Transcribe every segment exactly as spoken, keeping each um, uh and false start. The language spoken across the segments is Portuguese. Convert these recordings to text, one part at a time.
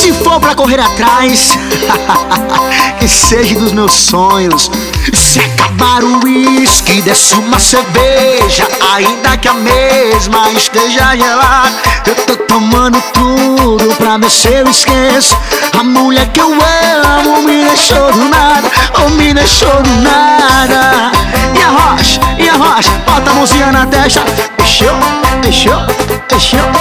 Se for pra correr atrás, que seja dos meus sonhos. Se acabar o uísque, desce uma cerveja, ainda que a mesma esteja gelada. Eu tô tomando tudo pra ver se eu esqueço a mulher que eu amo. Me deixou do nada, ou me deixou do nada. E a rocha, e a rocha, bota a mãozinha na testa. Deixou, deixou, deixou.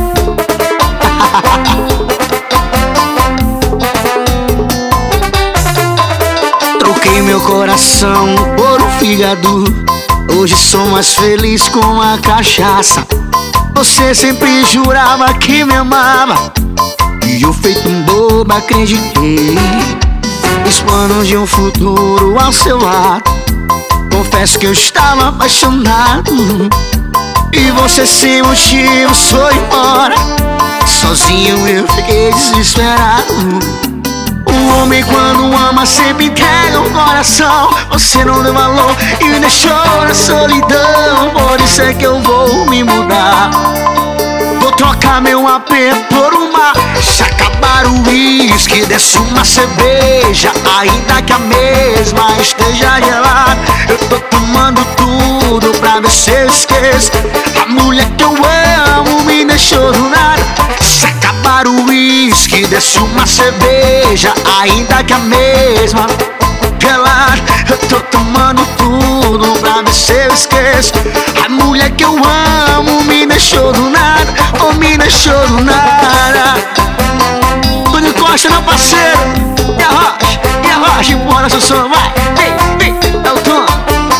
Troquei meu coração por um fígado. Hoje sou mais feliz com a cachaça. Você sempre jurava que me amava, e eu feito um bobo acreditei. Os planos de um futuro ao seu lado, confesso que eu estava apaixonado. E você sem motivo foi embora, sozinho eu fiquei desesperado. O homem quando ama sempre entrega o coração. Você não deu valor e me deixou na solidão. Por isso é que eu vou me mudar. Vou trocar meu A P por uma. Se acabar o uísque, desce uma cerveja, ainda que a mesma esteja gelada. Eu tô tomando tudo pra ver se eu esqueço a mulher que eu amo. Me deixou do nada. Se acabar o uísque, desce uma cerveja, ainda que a mesma gelada. Eu tô tomando tudo pra ver se eu esqueço a mulher que eu amo. Me deixou do nada, ou me deixou do nada. Tony Costa, meu parceiro. E a rocha, e a rocha, empurra seu som, vai. Vem, vem, é o tom.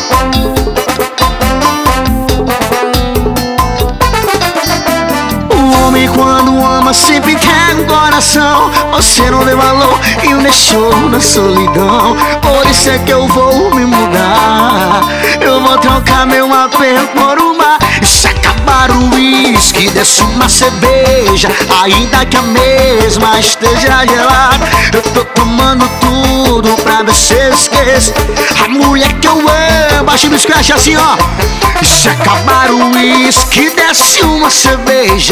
O homem quando ama sempre entrega o coração. Você não deu valor e me deixou na solidão. Por isso é que eu vou me mudar. Eu vou trocar meu A P por uma. Se acabar o uísque, desce uma cerveja, ainda que a mesma esteja gelada. Eu tô tomando tudo pra ver se eu esqueço a mulher que eu amo. Baixa no scratch assim, ó. Se acabar o uísque, desce uma cerveja,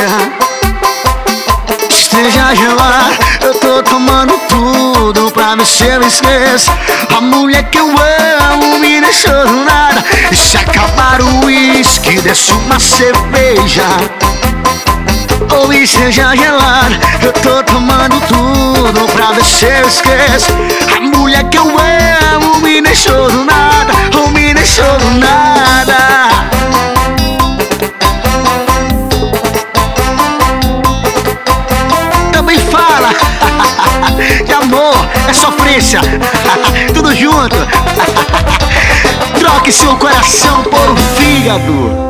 esteja gelada. Eu tô tomando tudo pra ver se eu esqueço a mulher que eu amo. Me deixou do nada. Se acabar o uísque, desce uma cerveja, ou esteja gelada. Eu tô tomando tudo pra ver se eu esqueço a mulher que eu amo. Me deixou do nada, ou me deixou do nada. Também fala de amor, é sofrência, tudo junto. Troque seu coração por um fígado.